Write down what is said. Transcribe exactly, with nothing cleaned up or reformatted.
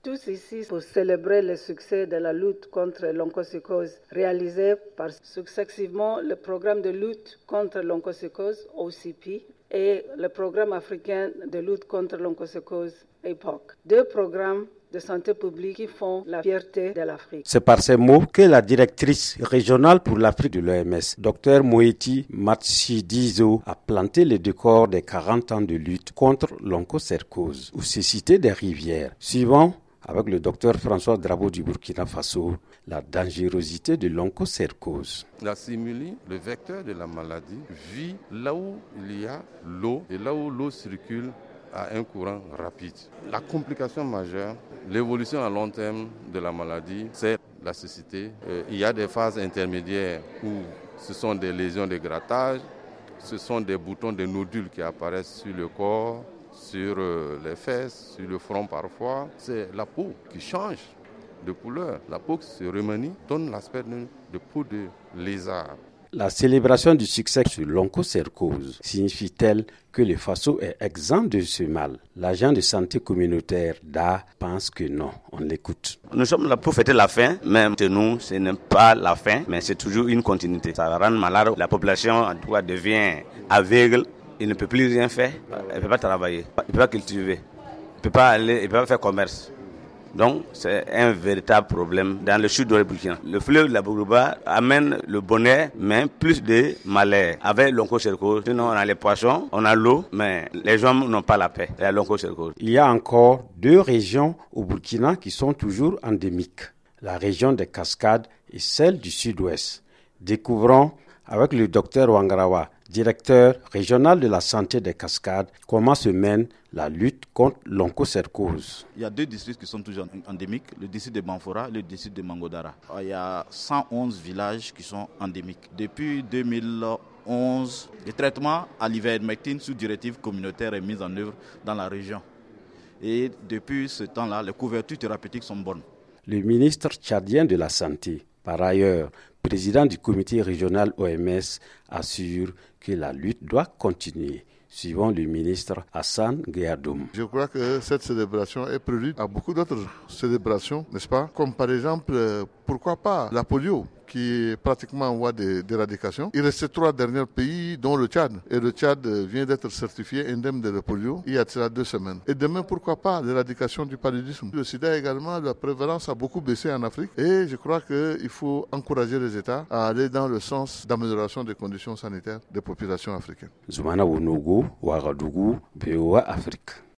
tous ici pour célébrer le succès de la lutte contre l'onchocercose réalisé par successivement le programme de lutte contre l'onchocercose O C P et le programme africain de lutte contre l'onchocercose A P O C. Deux programmes de santé publique qui font la fierté de l'Afrique. C'est par ces mots que la directrice régionale pour l'Afrique de l'O M S, Dr Moeti Matshidiso, a planté le décor des quarante ans de lutte contre l'onchocercose, où se citaient des rivières. Suivant avec le docteur François Drabo du Burkina Faso, la dangerosité de l'onchocercose. La simili, le vecteur de la maladie, vit là où il y a l'eau et là où l'eau circule à un courant rapide. La complication majeure, l'évolution à long terme de la maladie, c'est la cécité. Euh, il y a des phases intermédiaires où ce sont des lésions de grattage, ce sont des boutons, des nodules qui apparaissent sur le corps, sur euh, les fesses, sur le front parfois. C'est la peau qui change de couleur. La peau qui se remanie donne l'aspect de, de peau de lézard. La célébration du succès sur l'onchocercose signifie-t-elle que le Faso est exempt de ce mal? L'agent de santé communautaire D A pense que non. On l'écoute. Nous sommes là pour fêter la fin, mais pour nous, ce n'est pas la fin, mais c'est toujours une continuité. Ça rend malade. La population, en tout cas, devient aveugle. Il ne peut plus rien faire. Il ne peut pas travailler. Il ne peut pas cultiver. Il ne peut pas aller, il ne peut pas faire commerce. Donc, c'est un véritable problème dans le sud de Burkina. Le fleuve de la Bourguiba amène le bonheur, mais plus de malheur. Avec l'onchocercose, sinon on a les poissons, on a l'eau, mais les gens n'ont pas la paix. Il y a l'onchocercose. Il y a encore deux régions au Burkina qui sont toujours endémiques. La région des Cascades et celle du sud-ouest. Découvrons avec le docteur Wangarawa, directeur régional de la santé des Cascades, comment se mène la lutte contre l'onchocercose. Il y a deux districts qui sont toujours endémiques, le district de Banfora et le district de Mangodara. Il y a cent onze villages qui sont endémiques. Depuis deux mille onze, le traitement à l'ivermectine sous directive communautaire est mis en œuvre dans la région. Et depuis ce temps-là, les couvertures thérapeutiques sont bonnes. Le ministre tchadien de la Santé, par ailleurs, président du comité régional O M S, assure que la lutte doit continuer, suivant le ministre Hassan Guéadoum. Je crois que cette célébration est prélude à beaucoup d'autres célébrations, n'est-ce pas? Comme par exemple, pourquoi pas la polio, qui est pratiquement en voie d'éradication. Il restait trois derniers pays, dont le Tchad. Et le Tchad vient d'être certifié indemne de la polio il y a cela deux semaines. Et demain, pourquoi pas l'éradication du paludisme. Le sida également, la prévalence a beaucoup baissé en Afrique. Et je crois qu'il faut encourager les États à aller dans le sens d'amélioration des conditions sanitaires des populations africaines. Zoumana Wonogo, Ouagadougou, B O A Afrique.